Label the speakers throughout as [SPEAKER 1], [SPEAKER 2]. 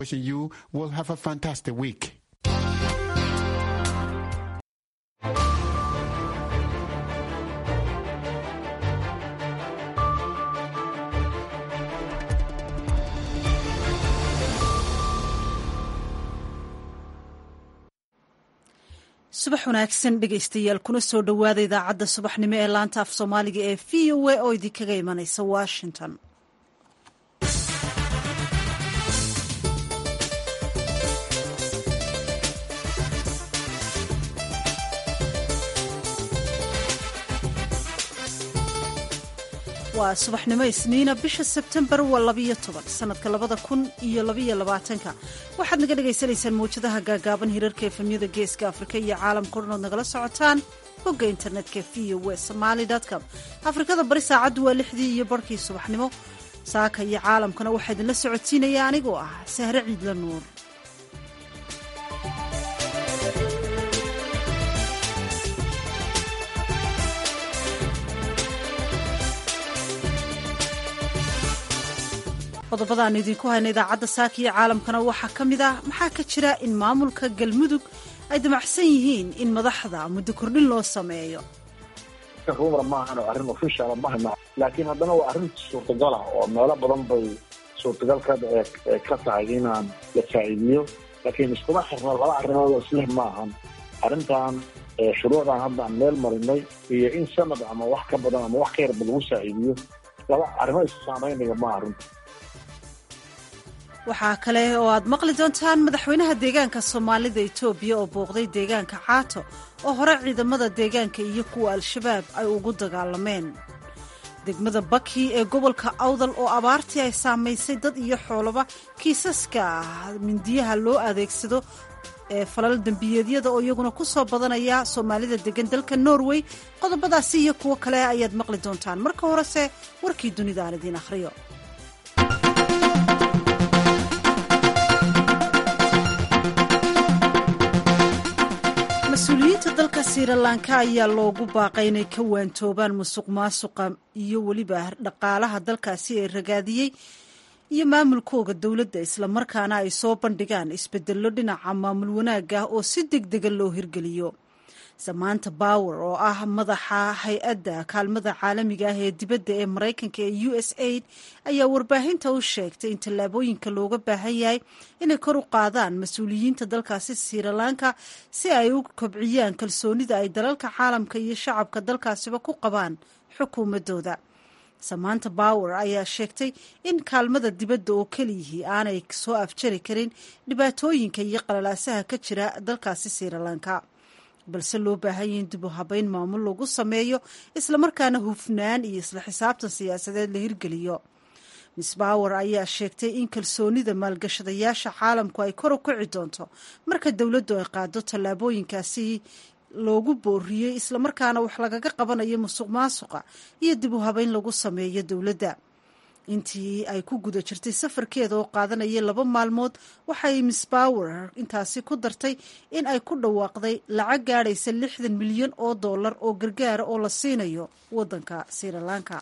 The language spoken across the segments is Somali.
[SPEAKER 1] Wishing you will have a fantastic week.
[SPEAKER 2] subax wanaagsan dhegaystayaal kuna soo dhowaada idaacadda subaxnimo ee laanta af soomaaliga ee v o a oo idinkaga imanaysa washington. waa subaxnimo isniina bisha sebtembar waa 12 sanadka 2022 waxaad naga dhagaysanaysaan mawjadaha gaagaaban hirarka efemyada geeska afrika iyo caalamka o dhan ood nagala socotaan bogga internetka voa somali.com. afrikada bari saacaddu waa 6 iyo barhkii subaxnimo. saaka iyo caalamkana waxaa idinla socodsiinaya anigoo ah sahre ciidla nuur. qodobadaan idinku hayna idaacadda saaka iyo caalamkana waxaa ka mid ah maxaa ka jira in maamulka galmudug ay damacsan yihiin in madaxda muddo kordhin loo sameeyo.
[SPEAKER 3] rumar maahan oo arrin official maahan, laakiin haddana waa arrin suurtagal ah oo meelo badan bay suurtagal ka tahay inaan la faa'iidiyo, laakiin iskuma xirna laba arrimood oo isleh maahan. arrintan shuruucdan hadda aan meel marinay iyo in sanad ama wax ka badan ama wax ka yarba lagu saa'iidiyo laba arrimo is saamaynaya ma arrinta.
[SPEAKER 2] waxaa kale oo aad maqli doontaan madaxweynaha deegaanka soomaalida Itoobiya oo booqday deegaanka Caato oo hore ciidamada deegaanka iyo kuwa al-shabaab ay ugu dagaalameen. degmada Baki ee gobolka Awdal oo abaartii ay saamaysay dad iyo xoolaba, kiisaska mindiyaha loo adeegsado ee falal dambiyeedyada oo iyaguna ku soo badanaya Soomaalida degan dalka Norway. qodobadaasi iyo kuwo kale ayaad maqli doontaan. marka horese warkii dunida aan idin akhriyo. mas-uuliyiinta dalka Sri Lanka ayaa loogu baaqay inay ka waantoobaan musuqmaasuqa iyo weliba dhaqaalaha dalkaasi ee ragaadiyey iyo maamulkooda dowladda, islamarkaana ay soo bandhigaan isbedello dhinaca maamul wanaag ah oo si degdega loo hirgeliyo. Samantha Power oo ah madaxa hay-adda kaalmada caalamiga ah ee dibadda ee Maraykanka ee USAID ayaa warbaahinta u sheegtay in tallaabooyinka looga baahan yahay inay kor u qaadaan mas-uuliyiinta dalkaasi Sri Lanka si ay u kobciyaan kalsoonida ay dalalka caalamka iyo shacabka dalkaasiba ku qabaan xukuumadooda. Samantha Power ayaa sheegtay in kaalmada dibadda oo keliyihii aanay soo afjari karin dhibaatooyinka iyo qalalaasaha ka jira dalkaasi Sri Lanka, balse loo baahan yahay in dib u habayn maamul lagu sameeyo, islamarkaana hufnaan iyo isla xisaabtan siyaasadeed la hirgeliyo. Miss Power ayaa sheegtay in kalsoonida maalgashadayaasha caalamku ay kor u kici doonto marka dowladdu ay qaado tallaabooyinkaasi loogu booriyey, islamarkaana wax lagaga qabanayo musuqmaasuqa iyo dib u habayn lagu sameeyo dowladda. intii ay ku guda jirtay safarkeeda oo qaadanayay 2 maalmood, waxay Miss Power intaasi ku dartay in ay ku dhawaaqday lacag gaadhaysa $60 milyan oo gargaara oo la siinayo waddanka Sri Lanka.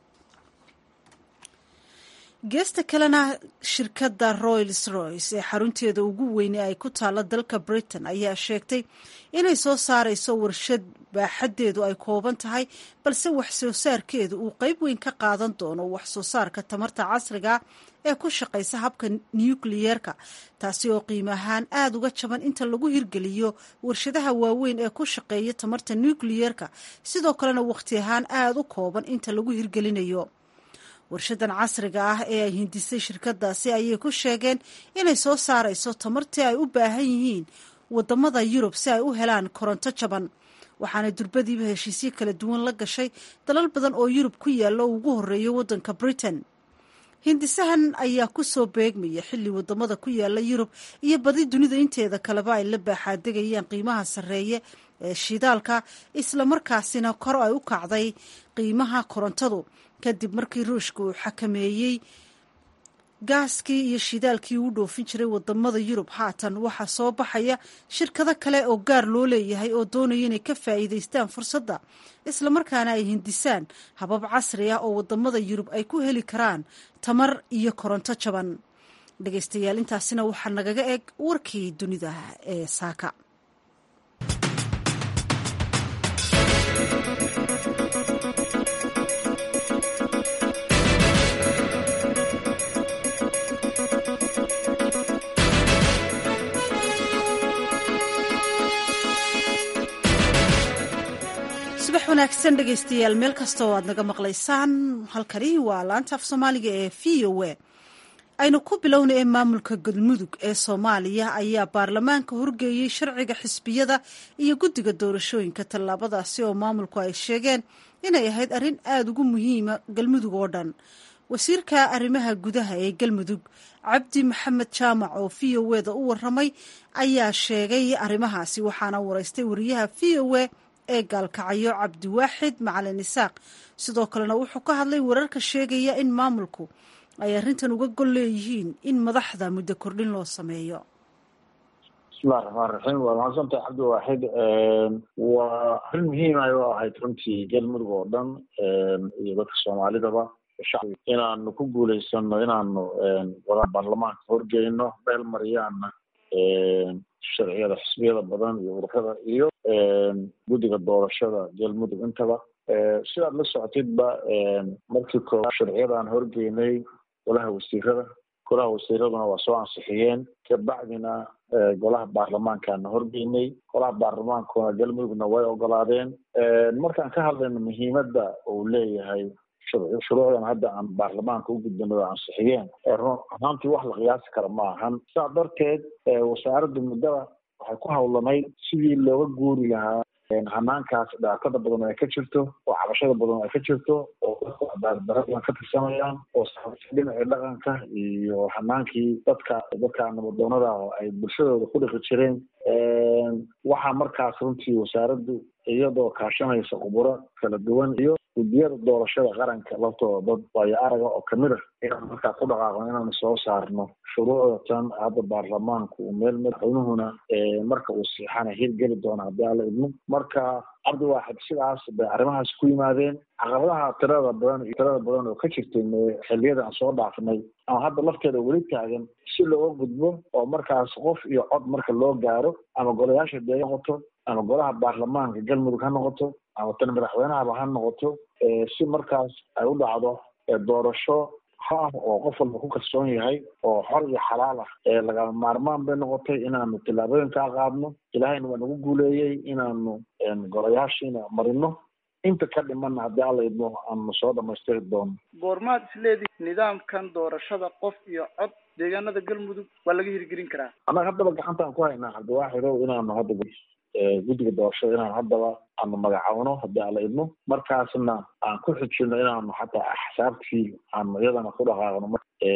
[SPEAKER 2] geesta kalena shirkadda Rolls-Royce ee xarunteeda ugu weyn ay ku taalla dalka Britain ayaa sheegtay inay soo saarayso warshad baaxaddeedu ay kooban tahay, balse wax soo saarkeedu uu qayb weyn ka qaadan doono wax soo saarka tamarta casriga ee ku shaqaysa habka nukliyeerka, taasi oo qiimo ahaan aad uga jaban inta lagu hirgeliyo warshadaha waaweyn ee ku shaqeeya tamarta nukliyeerka, sidoo kalena waqti ahaan aad u kooban inta lagu hirgelinayo. warshadan casriga ah ee ay hindisay shirkadaasi ayay ku sheegeen inay soo saarayso tamartii ay u baahan yihiin wadamada Yurub si ay u helaan koronto jaban, waxaana durbadiiba heshiisyo kala duwan la gashay dalal badan oo Yurub ku yaalla ugu horeeyo waddanka Britain. hindisahan ayaa ku soo beegmaya xilli wadamada ku yaalla Yurub iyo badi dunida inteeda kaleba ay la baaxaadegayaan qiimaha sarreeye ee shidaalka, islamarkaasina kor ay u kacday qiimaha korontadu kadib markii Ruushka uu xakameeyey gaaskii iyo shidaalkii uu dhoofin jiray wadamada Yurub. haatan waxaa soo baxaya shirkado kale oo gaar loo leeyahay oo doonaya inay ka faa'iidaystaan fursadda, islamarkaana ay hindisaan habab casri ah oo wadamada Yurub ay ku heli karaan tamar iyo koronto jaban. dhegaystayaal intaasina waxaa nagaga eg warkii dunida ee saaka. subax wanaagsan dhegaystayaal meel kasta oo aad naga maqlaysaan. halkani waa laanta af soomaaliga ee VOA. aynu ku bilownay ee maamulka galmudug ee Soomaaliya ayaa baarlamaanka horgeeyay sharciga xisbiyada iyo guddiga doorashooyinka. tallaabadaasi oo maamulku ay sheegeen inay ahayd arrin aad ugu muhiima galmudug oo dhan. wasiirka arrimaha gudaha ee galmudug Cabdi Maxamed Jaamac oo VOA-da u waramay ayaa sheegay arrimahaasi, waxaana wareystay wariyaha VOA ee gaalkacyo Cabdiwaaxid Macalin Isaaq. sidoo kalena wuxuu ka hadlay wararka sheegaya in maamulku ay arrintan uga gol leeyihiin in madaxda muddo kordhin loo sameeyo.
[SPEAKER 3] bismillahi raxmaan raxiim. waa mahadsantahay Cabdiwaaxid. waa arrin muhiim ah oo ahayd runtii galmudug oo dhan iyo dadka Soomaalidaba inaanu ku guuleysano inaanu wada baarlamaanka horgeyno meel mariyaana sharciyada xisbiyada badan iyo ururada iyo guddiga doorashada galmudug intaba. sidaad la socotidba markii koowaad sharciyadaan horgeynay golaha wasiiraduna waa soo ansixiyeen, kabacdina golaha baarlamaankaana horgeynay, golaha baarlamaankuna galmudugna way ogolaadeen. markaan ka hadlayno muhiimadda uu leeyahay shuruucdan hadda aan baarlamaanka u gudbino oo ansixiyeen, ahaantii wax la qiyaasi kara ma ahan. saa darteed wasaaradda muddada waxay ku hawlanayd sidii looga guuri lahaa hanaankaas dhibaatada badan ay ka jirto oo cabashada badan ay ka jirto oo cadaaladdarada ka tirsanayaan oo dhinacii dhaqanka iyo hanaankii dadka nabadoonada ay bulshadooda ku dhiqi jireen. waxaa markaas runtii wasaaraddu iyadoo kaashanaysa khuburo kala duwan iyo guddiyada doorashada qaranka laftooda dad waayo araga oo kamid ah inaan markaa ku dhaqaaqno inaanu soo saarno shuruucda tan hadda baarlamaanku uu meel madaxweynuhuna marka uu siixana hirgeli doona haddii alla idmo. marka Cabdiwaaxid sidaas bay arrimahaas ku yimaadeen. caqabadaha tirada badan oo ka jirtay xilliyada aan soo dhaafnay ama hadda lafteeda weli taagan si looga gudbo oo markaas qof iyo cod marka loo gaaro ama golayaasha deegaan noqoto ama golaha baarlamaanka galmudug ha noqoto ama tan madaxweynahaba ha noqoto, si markaas ay u dhacdo doorasho oo qof walba ku kalsoon yahay oo xor iyo xalaal ah. lagama maarmaan bay noqotay inaanu tillaabooyinkaa qaadno. ilaahayna waa nagu guuleeyey inaanu golayaashiina marino. inta ka dhimanna haddii alla idmo aanu soo dhamaystiri doono.
[SPEAKER 4] goormaad isleedii nidaamkan doorashada qof iyo cod deegaanada galmudug waa laga hirgelin karaa? annaga haddaba gacantaan ku haynaa Cabdiwaaxidow inaanu hadda guddiga doorashada inaan haddaba aanu magacawno haddii alla idmo, markaasna aan ku xijino inaanu xataa axsaabtii aanu iyadana ku dhaqaaqno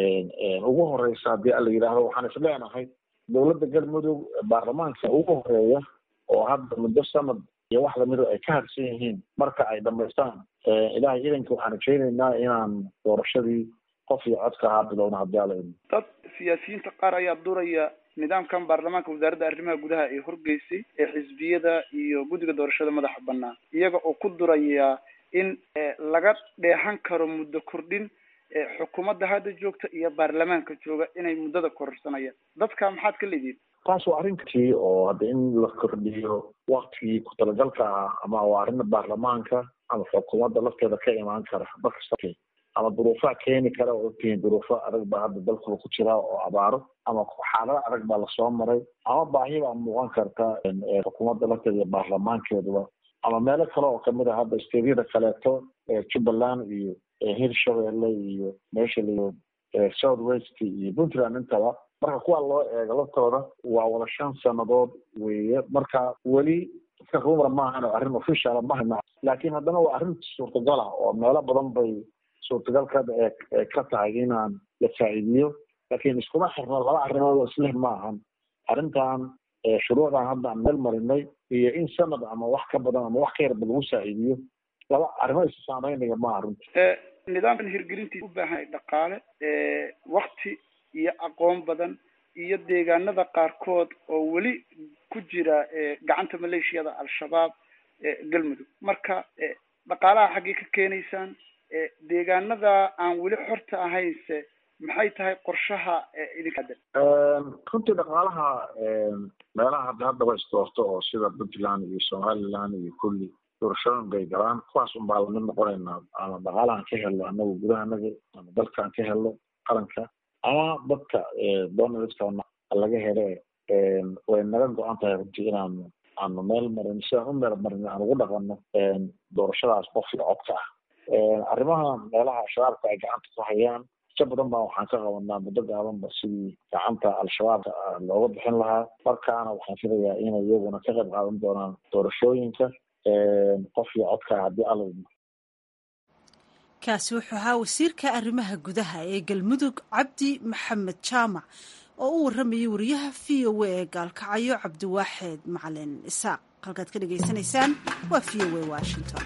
[SPEAKER 4] ugu horeysa haddii alla yidhaahdo. waxaan isleenahay dowladda galmudug baarlamaanka ugu horeeya oo hadda muddo sanad iyo wax lamida ay ka harsan yihiin marka ay dhamaystaan ilaahay idanka waxaan rajaynaynaa inaan doorashadii qof iyo codka ahaa bilowna haddii alla idmo. dad siyaasiyiinta qaar ayaa duraya nidaamkan baarlamaanka wasaaradda arrimaha gudaha ee horgeysay ee xisbiyada iyo guddiga doorashada madaxa bannaan, iyaga oo ku duraya in laga dheehan karo muddo kordhin xukuumadda hadda joogta iyo baarlamaanka jooga inay muddada kororsanayaan. dadka maxaad ka leedihiin?
[SPEAKER 3] taas waa arrintii oo hadda in la kordhiyo waktigii ku talagalka ah ama waa arrin baarlamaanka ama xukuumadda lafteeda ka imaan kara markasta ama duruufaha keeni kara oo ogtihiin duruufo adag baa hadda dalkuba ku jira oo abaaro ama xaalado adag baa lasoo maray ama baahi baa muuqan karta xukuumadda lafteeda iyo baarlamaankeeduba ama meelo kale oo kamid ah hadda steedyada kaleeto Jubbaland iyo Hirshabelle iyo meesha la South West iyo Puntland intaba. marka kuwa loo eego laftooda waa wada 5 sanadood weeye. marka weli iska rumar maahan oo arrin official maahan, laakiin haddana waa arrin suurtagal ah oo meelo badan bay suurtagalka ka tahay inaan la faa'iidiyo. laakiin iskuma xirno laba arrimood oo isla maahan. arrintan shuruucdan hadda aan meel marinay iyo in sanad ama wax ka badan ama wax ka yarba lagu faa'iidiyo laba arrimood is saameynaya maaha runtii.
[SPEAKER 4] nidaamkan hirgelintiisa u baahan dhaqaale, waqti iyo aqoon badan iyo deegaanada qaarkood oo weli ku jira gacanta maleeshiyada al-shabaab galmudug. marka dhaqaalaha xaggee ka keenaysaan? deegaanada aan weli xorta ahaynse maxay tahay qorshaha idinka hadda
[SPEAKER 3] runtii dhaqaalaha meelaha hadda way isdoorto oo sida Puntland iyo Somaliland iyo kulli doorashooyin bay galaan kuwaas unbaa la mid noqonaynaa ama dhaqaalahan ka helno anagu gudahanaga ama dalkan ka helno qaranka ama dadka doonadka laga hele way naga go-an tahay runtii aanu meel marin sidaan u meel marin aan ugu dhaqanno doorashadaas qof iyo codka ah arrimaha meelaha shabaabka ay gacanta ku hayaan inta badan baa waxaan ka qabanaa muddo gaabanba sidii gacanta al-shabaabka looga bixin lahaa markaana waxaan filayaa inay iyaguna ka qayb qaadan doonaan doorashooyinka qof iyo codka haddii alla
[SPEAKER 2] kaasi wuxuu ahaa wasiirka arrimaha gudaha ee galmudug cabdi maxamed jaamac oo u warramayay wariyaha v o a ee gaalkacyo cabdiwaaxeed macalin isaaq halkaad ka dhegaysanaysaan waa v o a washington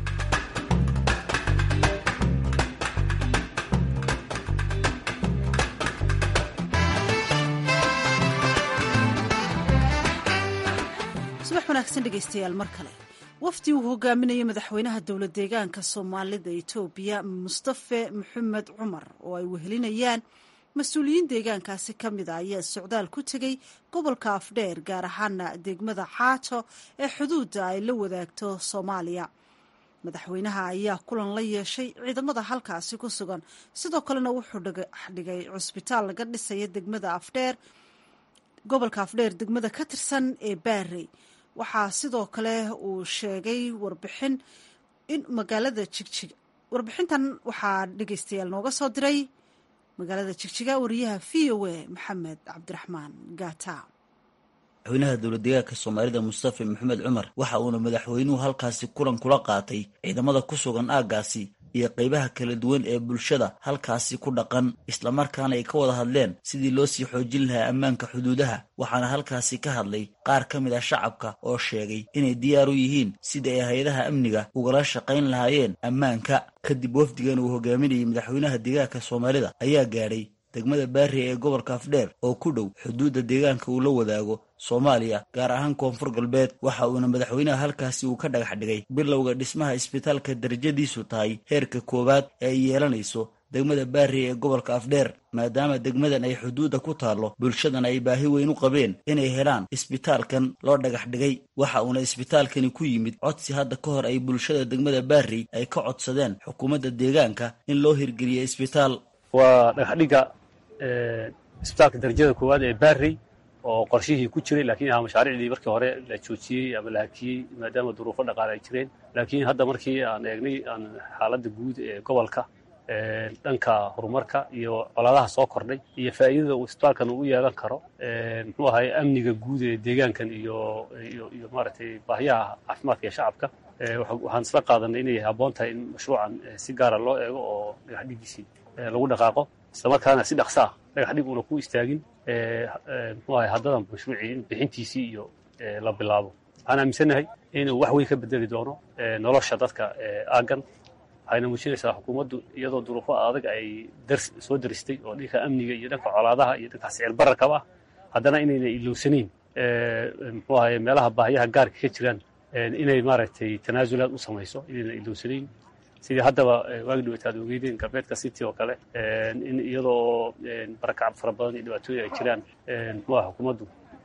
[SPEAKER 2] subax wanaagsan dhegaystayaal mar kale wafdi uu hogaaminayay madaxweynaha dowlad deegaanka soomaalida etoobiya mustafe maxamed cumar oo ay wehelinayaan mas-uuliyiin deegaankaasi ka mid a ayaa socdaal ku tegey gobolka afdheer gaar ahaana degmada xaato ee xuduudda ay la wadaagto soomaaliya madaxweynaha ayaa kulan la yeeshay ciidamada halkaasi ku sugan sidoo kalena wuxuu dhigay cusbitaal laga dhisaya degmada afdheer gobolka afdheer degmada ka tirsan ee baarey waxaa sidoo kale uu sheegay warbixin in magaalada jigjiga warbixintan waxaa dhegaystayaal nooga soo diray magaalada jigjiga wariyaha v o a maxamed cabdiraxmaan gaata
[SPEAKER 5] madaxweynaha dowlad deegaanka soomaalida mustafe maxamed cumar waxa uuna madaxweynuhu halkaasi kulan kula qaatay ciidamada ku sugan aaggaasi iyo qaybaha kala duwan ee bulshada halkaasi ku dhaqan islamarkaana ay ka wada hadleen sidii loo sii xoojin lahaa ammaanka xuduudaha waxaana halkaasi ka hadlay qaar ka mid ah shacabka oo sheegay inay diyaar u yihiin sida ay hay-adaha amniga ugala shaqayn lahaayeen ammaanka kadib wafdigan uu hogaaminayay madaxweynaha deegaanka soomaalida ayaa gaadhay degmada baari ee gobolka afdheer oo ku dhow xuduudda deegaanka uu la wadaago soomaaliya gaar ahaan koonfur galbeed waxa uuna madaxweynaha halkaasi uu ka dhagax dhigay bilowga dhismaha isbitaalka darajadiisu tahay heerka koowaad ee ay yeelanayso degmada baari ee gobolka afdheer maadaama degmadan ay xuduudda ku taallo bulshadana ay baahi weyn u qabeen inay helaan isbitaalkan loo dhagax dhigay waxa uuna isbitaalkani ku yimid codsi hadda ka hor ay bulshada degmada baari ay ka codsadeen xukuumadda deegaanka in loo hirgeliyo isbitaal
[SPEAKER 6] waa dhagaxdhiga isbitaalka darajada koowaad ee baarey oo qorshihii ku jiray laakiin mashaariicdii markii hore la joojiyey ama la hakiyey maadaama duruufo dhaqaale ay jireen laakiin hadda markii aan eegnay xaaladda guud ee gobolka dhanka horumarka iyo colaadaha soo kordhay iyo faa'iidada uu isbitaalkan uu u yeelan karo muxuu ahay amniga guud ee deegaankan iyo maaragtay baahiyaha caafimaadka ee shacabka waxaan isla qaadanay inay habboon tahay in mashruucan si gaara loo eego oo dhagaxdhigiisii lagu dhaqaaqo islamarkaana si dhaqso ah dhagaxdhig uuna ku istaagin muxuu ahay haddadan mashruucii bixintiisii iyo la bilaabo waxaan aaminsannahay inuu wax weyn ka bedeli doono nolosha dadka aaggan waxayna muujinaysaa xukuumaddu iyadoo duruufo adag ay soo daristay oo dhanka amniga iyo dhanka colaadaha iyo dhanka sicir bararkaba ah haddana inayna ilowsanayn muxuu ahay meelaha baahiyaha gaarka ka jiraan inay maaragtay tanaasulaad u samayso inayna ilowsanayn sidii haddaba waagi dhaweyta aad ogeydeen galbeedka city oo kale in iyadoo barakacab fara badan iyo dhibaatooyin ay jiraan muxuu aha xukuumaddu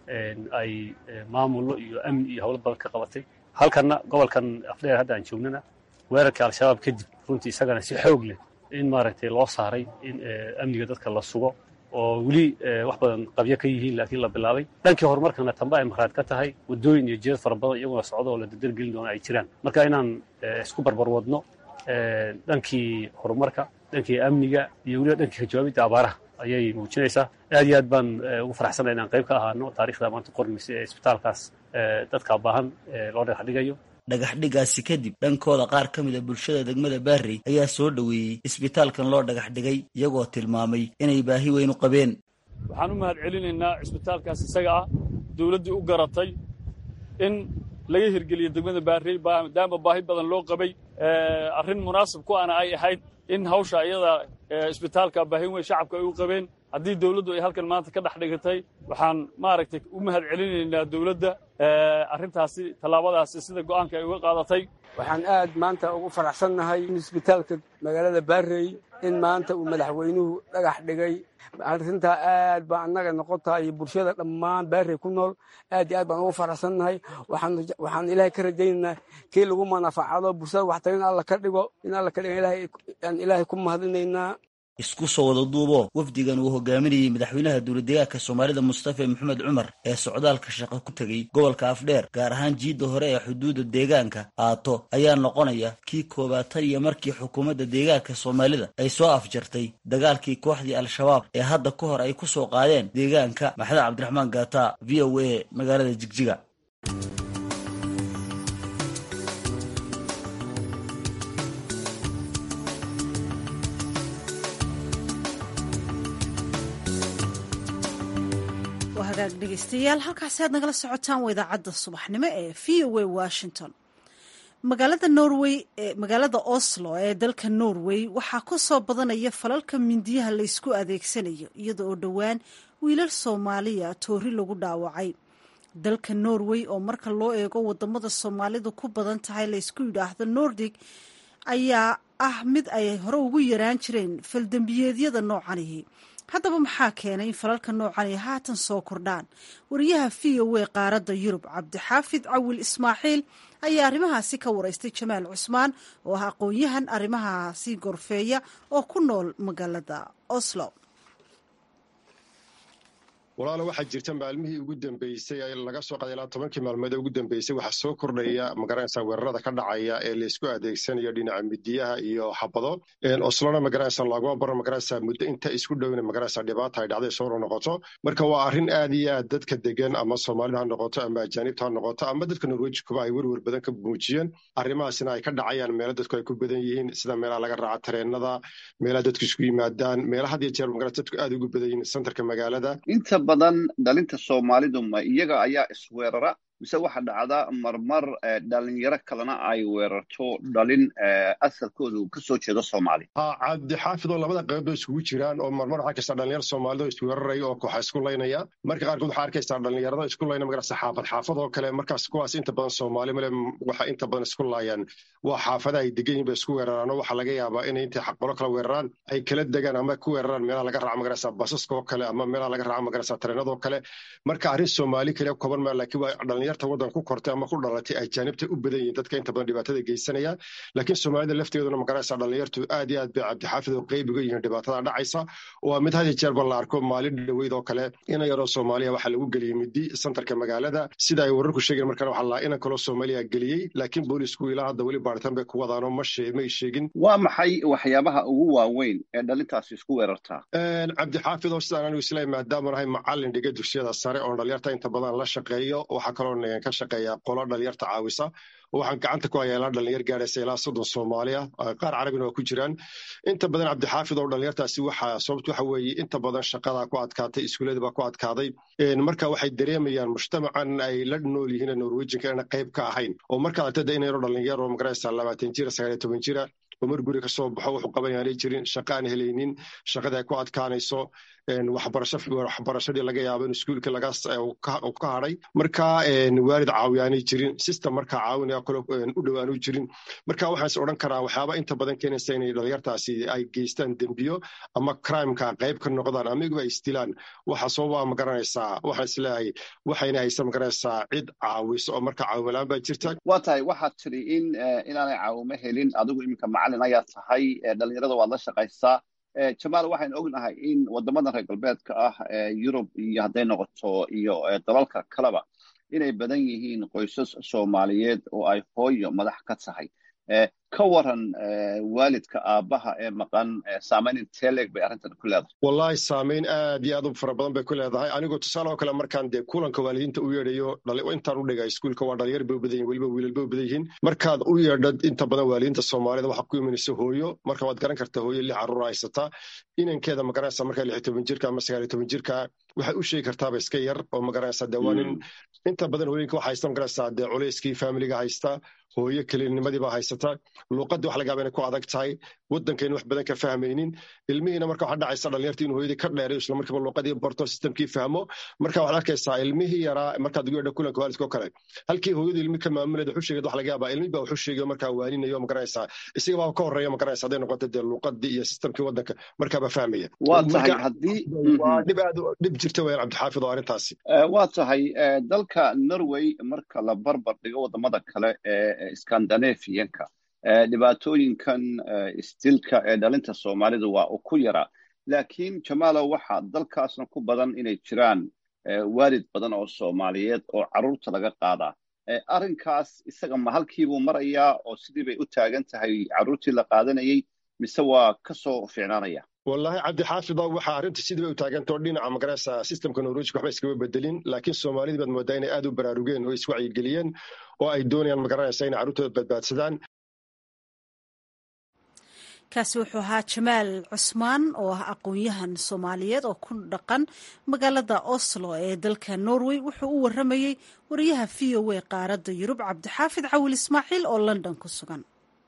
[SPEAKER 6] ay maamullo iyo amni iyo howlo badan ka qabatay halkanna gobolkan afdheer hadda aan joognana weerarkii al-shabaab kadib runtii isagana si xoog leh in maaragtay loo saaray in amniga dadka la sugo oo weli wax badan qabyo ka yihiin laakiin la bilaabay dhankii horumarkana tamba ay maraad ka tahay waddooyin iyo jeed fara badan iyaguna socdo oo la dardargelin doona ay jiraan marka inaan isku barbar wadno dhankii horumarka dhankii amniga iyo weliba dhankii ka jawaabidda abaaraha ayay muujinaysaa aad iyo aad baan ugu faraxsanay inaan qayb ka ahaano taariikhda maanta qormaysa ee isbitaalkaas dadka baahan loo dhagax dhigayo
[SPEAKER 5] dhagaxdhigaasi kadib dhankooda qaar ka mid a bulshada degmada baarey ayaa soo dhoweeyey isbitaalkan loo dhagax dhigay iyagoo tilmaamay inay baahi weyn u qabeen
[SPEAKER 7] waxaan u mahad celinaynaa isbitaalkaas isaga ah dawladdii u garatay in laga hirgeliyo degmada baarey maadaama baahi badan loo qabay arrin munaasib ku ana ay ahayd in hawsha iyada isbitaalka baahi weyn shacabka ay u qabeen haddii dawladdu ay halkan maanta ka dhex dhigatay waxaan maaragtay u mahad celinaynaa dawladda arrintaasi tallaabadaasi sida go'aanka ay uga qaadatay.
[SPEAKER 8] waxaan aad maanta ugu faraxsannahay in isbitaalka magaalada Baarey in maanta uu madaxweynuhu dhagax dhigay. arrintaa aad baa annaga noqotaa iyo bulshada dhammaan Baarey ku nool aad iyo aad baan ugu faraxsannahay. waxaan ilaahay ka rajaynaynaa kii lagu manafacado bulshada waxtarin alla ka dhigo in alla ka dhigo ilaahay ku mahadinaynaa.
[SPEAKER 5] isku soo wada duubo wafdigan uu hogaaminayay madaxweynaha dowladdeegaanka Soomaalida Mustafa Maxamed Cumar ee socdaalka shaqo ku tagay gobolka Afdheer gaar ahaan jiida hore ee xuduudda deegaanka Aato ayaa noqonaya kii koobaad iyo markii xukuumadda deegaanka Soomaalida ay soo afjartay dagaalkii kooxdii Al-Shabaab ee hadda ka hor ay ku soo qaadeen deegaanka. Maxamed Cabdiraxmaan Gaata, VOA, magaalada Jigjiga.
[SPEAKER 2] dhegeystayaal halkaasi aad nagala socotaan waa idaacadda subaxnimo ee VOA Washington. magaalada Oslo ee dalka Norway waxaa ku soo badanaya falalka mindiyaha la isku adeegsanayo iyada oo dhowaan wiilal Soomaaliya toori lagu dhaawacay. dalka Norway oo marka loo eego wadamada Soomaalidu ku badan tahay la isku yiraahdo Nordic ayaa ah mid ay hore ugu yaraan jireen faldambiyeedyada noocanihi. haddaba maxaa keenay in falalka noocan ay haatan soo kordhaan? wariyaha VOA qaaradda Yurub Cabdixaafid Cawil Ismaaciil ayaa arrimahaasi ka waraystay Jamaal Cusmaan oo ah aqoon-yahan arrimahaasi gorfeeya oo ku nool magaalada Oslo.
[SPEAKER 9] walaalo waxaa jirta maalmihii ugu dambeysay laga soo qaaday 10 maalmood ugu dambeysay waxa soo kordhaya magaranaysa weerarada ka dhacaya ee la isku adeegsanayo dhinaca midiyaha iyo xabado Oslona magaranaysa lagu baro magaranaysa muddo inta isku dhawna magaranaysa dhibaato ay dhacday soo noqoto. marka waa arrin aad iyo aad dadka degan ama Soomaalida ha noqoto ama ajaanibta ha noqoto ama dadka Norway kuba ay warwar badan ka muujiyeen arrimahaasina ay ka dhacayaan meelo dadku ay ku badan yihiin sida meelaha laga raaco tareenada, meelaha dadku isku yimaadaan, meelaha hadii jeer magaranaysa dadku aad ugu badan yihiin centerka magaalada.
[SPEAKER 10] inta badan dhalinta Soomaalidu ma iyaga ayaa isweerara mise waxa dhacda marmar dhalinyaro kalena ay weerarto dhalin asalkoodu ka soo jeedo Soomaali.
[SPEAKER 9] cabdi xaafid oo labada qaybood isku jiraan oo marmar waxa ka soo dhalinyaro Soomaalidu isweeraraya oo koox isku leynaya. marka qaarkood waxa arkaysaa dhalinyarada isku leynaya magaranaysa xaafad oo kale markaas kuwaas inta badan Soomaali male waxa inta badan isku laayaan waa xaafada ay degan yihiin isku weeraraan waxa laga yaabaa in inta xaqbaro kala weeraraan ay kala degaan ama ku weeraraan meelaha laga raaco magaranaysa basaska oo kale ama meelaha laga raaco magaranaysa tareenada oo kale. marka arrin Soomaali kale kooban ma laakiin waa dhalinyarta wadan ku kortay ama ku dhalatay ajaanibta u badan yihiin dadka inta badan dhibaatada geysanaya. laakiin Soomaalida lafteeduna magaranaysa dhalinyartu aad iyo aad bay cabdi xaafid oo qayb uga yihiin dhibaatada dhacaysa oo mid hadii jeer bal la arko maalin dhaweyd oo kale in yaro Soomaaliya waxa lagu galiyay midi centerka magaalada sida ay wararku sheegeen markaa waxa la in kala Soomaaliya galiyay laakiin boolisku ilaa hadda wali baaritaan bay ku wadaan oo ma sheegin.
[SPEAKER 10] waa maxay waxyaabaha ugu waaweyn ee dhalintaasi isku weerartaa?
[SPEAKER 9] cabdi xaafid oo sidaan anigu islaam maadaama ahay macallin dhiga dugsiyada sare oo dhalinyarta inta badan la shaqeeyo waxa kale oo ka shaqeeya qolo dhalinyarta caawisa waxaan gacanta ku hayaa dhalinyar gaaraysa ilaa 30 Soomaaliya qaar Carabina oo ku jiraan. inta badan cabdi xaafid oo dhalinyartaasi waxa sababtu waxa weeye inta badan shaqada ku adkaatay iskuulada ku adkaaday marka waxay dareemayaan mujtamacan ay la nool yihiin Norwegian kana qayb ka ahayn oo marka aad taday inay dhalinyaro magaraysa 20 jir 19 jir umar guri ka soo baxo wuxuu qabanayay jirin shaqaan helaynin shaqada ay ku adkaanayso waxbarashadii laga yaabo in iskuulka laga ka haray marka waalid caawiyaanay jirin system marka caawinaya kale u dhawaanu jirin. marka waxaan is oran karaa waxyaaba inta badan keenaysa in dhalinyartaasi ay geystaan dambiyo ama crime-ka qayb ka noqdaan ama ay istilaan waxa soo waa magaranaysaa waxa islaahay waxayna haysan magaranaysaa cid caawiso oo marka caawilaan baa jirta.
[SPEAKER 10] waa tahay waxaad tiri inaanay caawimo helin adigu iminka macallin ayaa tahay dhalinyarada waad la shaqaysaa. Jamaal waxaan ognahay in wadamada reer galbeedka ah Yurub iyo haday noqoto iyo dalalka kaleba inay badan yihiin qoysas Soomaaliyeed oo ay hooyo madax ka tahay. ka waran waalidka aabaha ee maqan saameyn inteleg bay arrintan ku leedahay?
[SPEAKER 9] wallahi saameyn aad iyo aad u fara badan bay ku leedahay. anigu tusaale kale markaan de kulanka waalidiinta u yeedhayo intaan u dhigay iskuulka waa dhalinyar bay u badan yihiin waliba wiilal bay u badan yihiin markaad u yeedhad inta badan waalidiinta Soomaalida waxa ku imanaysa hooyo marka waad garan kartaa hooyo 6 carruur haysata inankeeda magaranaysa marka 16 jirka ama 19 jirka waxay u sheegi kartaa iska yar oo magaranaysa dawaanin inta badan hooyinka waxa haysta magaranaysa de culayskii familiga haysta hooyo kaliinimadii baa haysata luuqadii wax laga yaaba inay ku adag tahay waddankayna wax badan ka fahmaynin ilmihiina marka waxaa dhacaysa dhalinyartii inuu hooyadii ka dheerayo isla markiiba luuqadii barto systemkii fahmo marka waxaad arkaysaa ilmihii yaraa markaad ugu yeedha kulanka waalidka oo kale halkii hooyadu ilmi ka maamulayda wuxuu sheegay wax laga yaabaa ilmi baa wuxuu sheegay markaa waaninayo magaranaysaa isaga baa ka horreeya magaranaysa hadday noqoto dee luuqadii iyo systemkii waddanka markaaba fahmaya
[SPEAKER 10] waa tahay haddii
[SPEAKER 9] waa dhib jirta weyaan cabdixaafid oo arrintaasi
[SPEAKER 10] waa tahay dalka Norway marka la barbar dhigo wadamada kale ee Scandinavianka dhibaatooyinkan istilka ee dhalinta Soomaalidu waa ku yara laakiin Jamaalo waxa dalkaasna ku badan inay jiraan waalid badan oo Soomaaliyeed oo carruurta laga qaada arrinkaas isaga ma halkiibuu marayaa oo sidii bay u taagan tahay carruurtii la qaadanayay mise waa ka soo fiicnaanaya
[SPEAKER 9] والله عبد الحافظ waxa arinta sidii ay u taaganto dhinaca magaraysa systemka Norway waxba iskaga bedelin laakiin Soomaalida bad moodaa inay aad u baraarugeen oo iswacyi geliyeen oo ay doonayaan magaraysa in carruurtooda badbaadsadaan
[SPEAKER 2] kaasi wuxuu ahaa Jamaal Cusmaan oo ah aqoon-yahan Soomaaliyeed oo ku dhaqan magaalada Oslo ee dalka Norway wuxuu u waramayay wariyaha VOA qaaradda Yurub Cabdixaafid Cawil Ismaaciil oo London ku sugan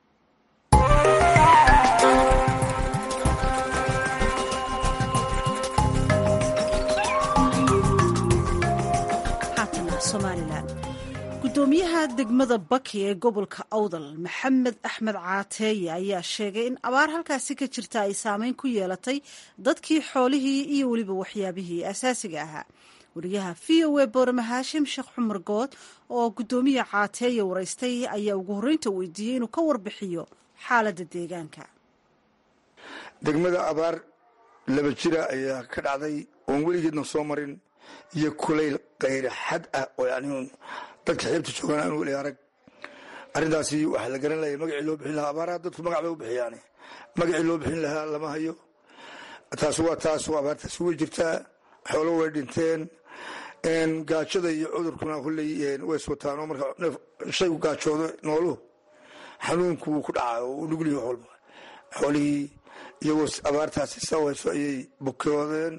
[SPEAKER 2] gudoomiyaha degmada Baki ee gobolka Awdal Maxamed Axmed Caateeye ayaa sheegay in abaar halkaasi ka jirta ay saameyn ku yeelatay dadkii xoolihii iyo weliba waxyaabihii asaasiga ahaa wariyaha VOA Boorama Haashim Sheekh Cumar Good oo gudoomiyaha Caateeye waraystay ayaa ugu horreynta weydiiyey inuu ka warbixiyo xaaladda deegaanka
[SPEAKER 11] degmada abaar laba jira ayaa ka dhacday oon weligeedna soo marin iyo kulayl qayr xad ah oo yacni dadka xeebta joogaan aan weli arag arrintaasi waxaa la garan lahay magacii loo bixin lahaa abaaraha dadku magac bay u bixiyaan magacii loo bixin lahaa lama hayo taas waa taas oo abaartaasi way jirtaa xoolo way dhinteen gaajada iyo cudurkuna kulley way iswataan oo marka shaygu gaajoodo nooluhu xanuunku wuu ku dhacaa oo u nugul yahay walba xoolihii iyagoo abaartaasi sawayso ayay bukoodeen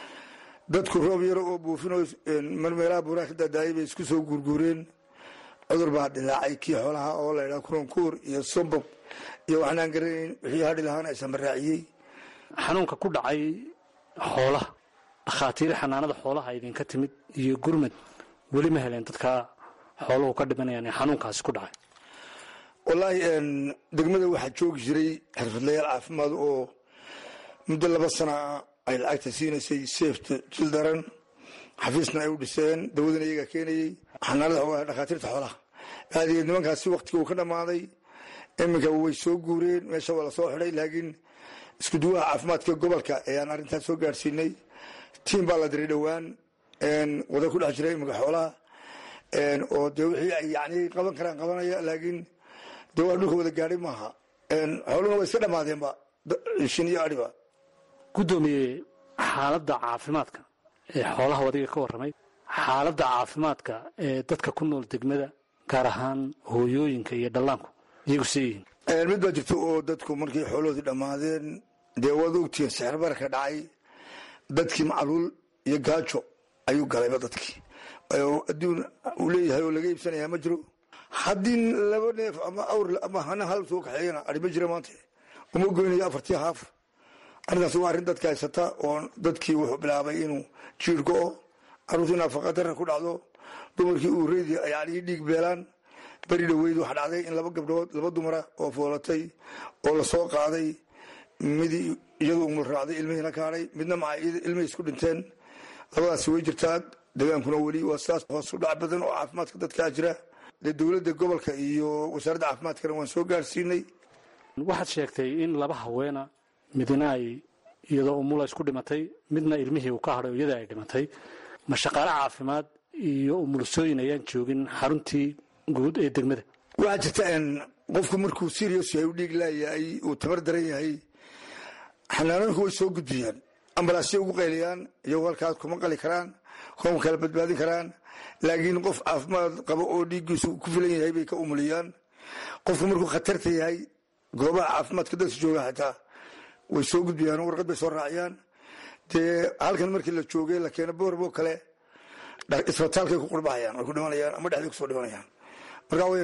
[SPEAKER 11] dadku roob yaro oo buufinoo meelaha buuraha ka daadaayay bay isku soo guurguureen cudur baa dilaacay kii xoolaha oo la yidhaha kuronkuur iyo sombab iyo waxnaan garanayn wixii hadhi lahaana aysan baraaciyey
[SPEAKER 6] xanuunka ku dhacay xoolaha dhakhaatiir xanaanada xoolaha idinka timid iyo gurmad weli ma heleen dadka xooluhu ka dhimanayaan ee xanuunkaasi ku dhacay
[SPEAKER 11] wallaahi degmada waxaa joogi jiray xirfadlayaal caafimaad oo muddo 2 sana ay lacagta siinaysay safety children xafiisna ay u dhiseen dawadana iyaga keenayay xanaanada xoolaha dhakhaatiirta xoolaha aadiyay nimankaasi waqtiga uu ka dhamaaday iminka way soo guureen meesha waa la soo xidhay laakiin isku duwaha caafimaadka gobolka ayaan arrintaas soo gaarsiinay tiim baa la diray dhowaan wada ku dhex jiray iminka xoolaha oo dee wixii ay yacni qaban karaan qabanaya laakiin dee waa dhulka wada gaadhay maaha xooluhuna way iska dhammaadeenba shin iyo adhiba
[SPEAKER 6] gudoomiye xaaladda caafimaadka ee xoolaha wadiga ka warramay xaaladda caafimaadka ee dadka ku nool degmada gaar ahaan hooyooyinka iyo dhallaanku iyagu seeyihiin
[SPEAKER 11] mid baa jirta oo dadku markay xoolahoodii dhammaadeen dee waad ogtihiin sixir bararka dhacay dadkii macluul iyo gaajo ayuu galayba dadkii adduun uu leeyahay oo laga iibsanayaa ma jiro haddii 2 neef ama awr ama hana hal soo kaxeeyana adhi ma jira maanta uma goynayo 4 haaf arrintaas waa arrin dadka haysata oo dadkii wuxuu bilaabay inuu jiir go'o carruurtii nafaqa darra ku dhacdo dumarkii uu reedi yacni dhiig beelaan beri dhoweyd waxaa dhacday in 2 gabdhood 2 dumara oo foolatay oo la soo qaaday midii iyadu umul raacday ilmihiina ka hadhay midna maca ilmihii isku dhinteen labadaasi way jirtaa degaankuna weli waa saas hoos u dhac badan oo caafimaadka dadkaa jira dee dowladda gobolka iyo wasaaradda caafimaadkana waan soo gaarsiinay
[SPEAKER 6] waxaad sheegtay in 2 haweena midna ay iyadoo umula isku dhimatay midna ilmihii uu ka hadhay iyada ay dhimatay ma shaqaale caafimaad iyo umulusooyin ayaan joogin xaruntii guud ee degmada
[SPEAKER 11] waxaa jirta qofku markuu serious yahay u dhiig laayahay uu tabar daran yahay xanaanooyinku way soo gudbiyaan ambalaasya ugu qayliyaan iyagoo halkaas kuma qali karaan kuma kala badbaadin karaan laakiin qof caafimaad qabo oo dhiiggiisu ku filan yahay bay ka umuliyaan qofku markuu khatarta yahay goobaha caafimaadka dadka jooga xitaa way soo gudbiyaan oo warqad bay soo raaciyaan dee halkan markii la joogay la keeno boorbo kale isbitaalkay ku qurbahayaan way ku dhimanayaan ama dhexday kusoo dhimanayaan marka weyn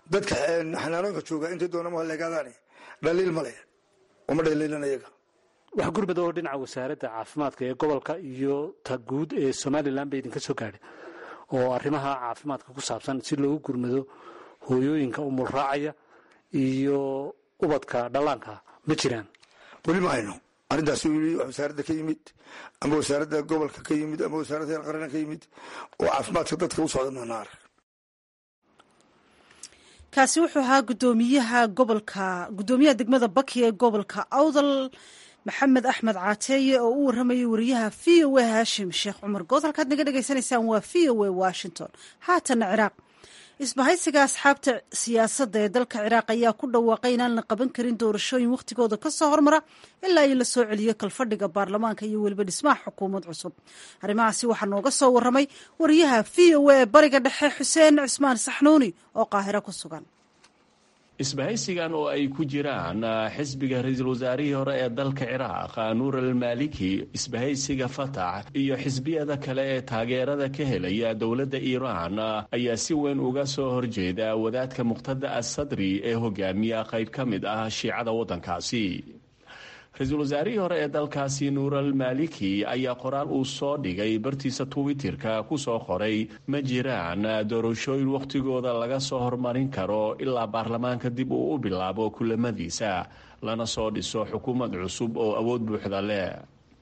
[SPEAKER 11] dadka xanaanoonka jooga intay doonama haleegaadaani dhaliil ma leh uma dhaliilan iyaga
[SPEAKER 6] wax gurmad oo dhinaca wasaaradda caafimaadka ee gobolka iyo ta guud ee somalilan ba idinka soo gaadhay oo arrimaha caafimaadka ku saabsan si loogu gurmado hooyooyinka umulraacaya iyo ubadka dhallaanka ma jiraan
[SPEAKER 11] weli ma hayno arrintaasi weli wasaaradda ka yimid ama wasaaradda gobolka ka yimid ama wasaaradda heer qaran ka yimid oo caafimaadka dadka u socda maana arag
[SPEAKER 2] kaasi wuxuu ahaa gudoomiyaha degmada baki ee gobolka awdal maxamed axmed caateeye oo u waramayay wariyaha v o a haashim sheekh cumar good halkaad naga dhegaysanaysaan waa v o a washington haatana ciraaq isbahaysiga asxaabta siyaasadda ee dalka ciraaq ayaa ku dhawaaqay inaan la qaban karin doorashooyin wakhtigooda ka soo hormara ilaa in la soo celiyo kalfadhiga baarlamaanka iyo weliba dhismaha xukuumad cusub arrimahaasi waxaa nooga soo waramay wariyaha v o a ee bariga dhexe xuseen cismaan saxnuuni oo qaahiro ku sugan
[SPEAKER 12] isbahaysigan oo ay ku jiraan xisbiga ra-iisul wasaarihii hore ee dalka ciraaq nuur almaliki isbahaysiga fatax iyo xisbiyada kale ee taageerada ka helaya dowladda iiraan ayaa si weyn uga soo horjeeda wadaadka muqtada assadri ee hogaamiya qayb ka mid ah shiicada waddankaasi ra-iisul wasaarihii hore ee dalkaasi nuur almaliki ayaa qoraal uu soo dhigay bartiisa twitterka ku soo qoray ma jiraan doorashooyin wakhtigooda laga soo hormarin karo ilaa baarlamaanka dib uu u bilaabo kulamadiisa lana soo dhiso xukuumad cusub oo awood buuxda leh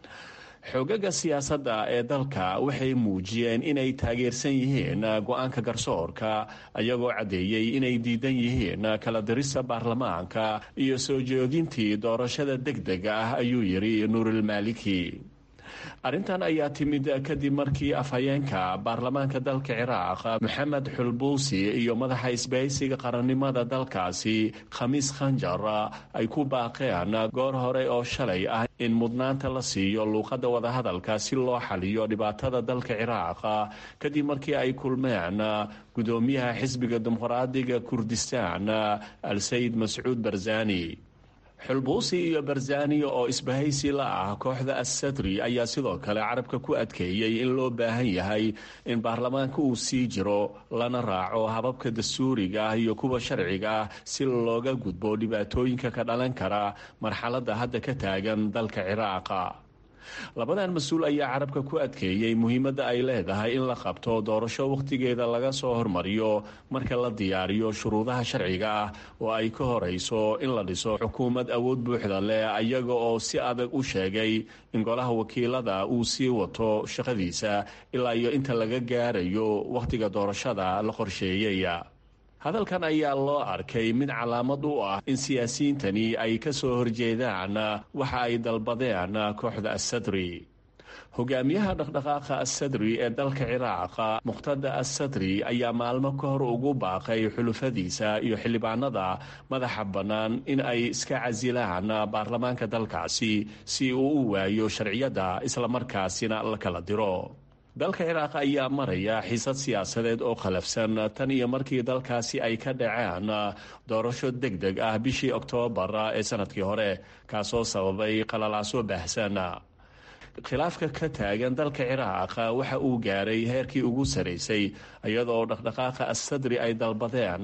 [SPEAKER 12] xoogaga siyaasadda ee dalka waxay muujiyeen inay taageersan yihiin go-aanka garsoorka ayagoo caddeeyey inay diidan yihiin kala dirista baarlamaanka iyo soo jeedintii doorashada degdega ah ayuu yidhi nuurilmaliki arrintan ayaa timid kadib markii afhayeenka baarlamaanka dalka ciraaq maxamed xulbuusi iyo madaxa isbahaysiga qarannimada dalkaasi khamiis khanjar ay ku baaqeen goor hore oo shalay ah in mudnaanta la siiyo luuqadda wadahadalka si loo xaliyo dhibaatada dalka ciraaq kadib markii ay kulmeen gudoomiyaha xisbiga dimuqraadiga kurdistaan al-sayid mascuud barzani xulbuusi iyo barzani oo isbahaysi la ah kooxda assadri ayaa sidoo kale carabka ku adkeeyey in loo baahan yahay in baarlamaanka uu sii jiro lana raaco hababka dastuuriga ah iyo kuwa sharciga ah si looga gudbo dhibaatooyinka ka dhalan kara marxaladda hadda ka taagan dalka ciraaqa labadan mas-uul ayaa carabka ku adkeeyey muhiimadda ay leedahay in la qabto doorasho wakhtigeeda laga soo hormariyo marka la diyaariyo shuruudaha sharciga ah oo ay ka horayso in la dhiso xukuumad awood buuxda leh ayaga oo si adag u sheegay in golaha wakiilada uu sii wato shaqadiisa ilaa iyo inta laga gaarayo wakhtiga doorashada la qorsheeyey hadalkan ayaa loo arkay mid calaamad u ah in siyaasiyiintani ay ka soo horjeedaan waxa ay dalbadeen kooxda assadri hogaamiyaha dhaqdhaqaaqa assadri ee dalka ciraaq muqtada assadri ayaa maalmo ka hor ugu baaqay xulufadiisa iyo xildhibaanada madaxa bannaan in ay iska casilaan baarlamaanka dalkaasi si uu u waayo sharciyadda islamarkaasina la kala diro dalka ciraaq ayaa maraya xiisad siyaasadeed oo khalafsan tan iyo markii dalkaasi ay ka dhaceen doorasho degdeg ah bishii oktoobar ee sanadkii hore kaasoo sababay qalalaaso baahsan khilaafka ka taagan dalka ciraaq waxa uu gaaray heerkii ugu saraysay iyadoo dhaqdhaqaaqa assadri ay dalbadeen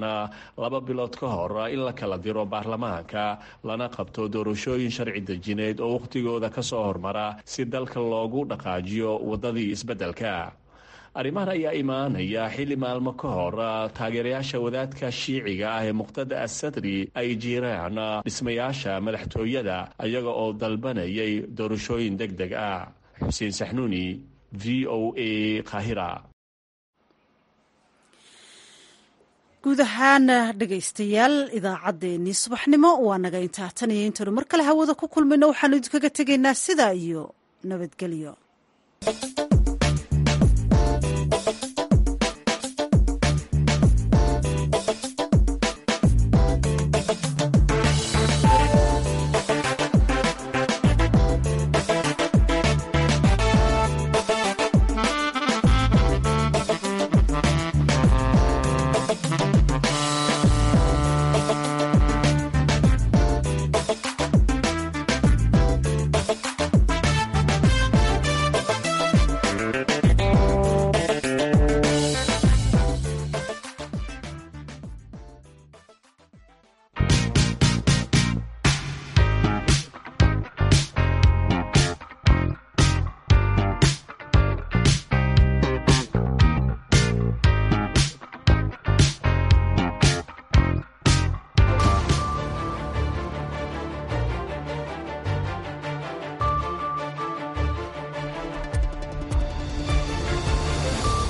[SPEAKER 12] 2 bilood ka hor in la kala diro baarlamaanka lana qabto doorashooyin sharci dejineed oo wakhtigooda ka soo hormara si dalka loogu dhaqaajiyo waddadii isbeddelka arrimahan ayaa imaanaya xilli maalmo ka hor taageerayaasha wadaadka shiiciga ah ee muqtada assadri ay jiraan dhismayaasha madaxtooyada ayaga oo dalbanayay doorashooyin deg deg ah xuseen saxnuuni v o a qaahira
[SPEAKER 2] guud ahaan dhegaystayaal idaacaddeenii subaxnimo waa naga intaa tan iyo intaynu mar kale hawada ku kulmayno waxaanu idinkaga tegaynaa sidaa iyo nabadgelyo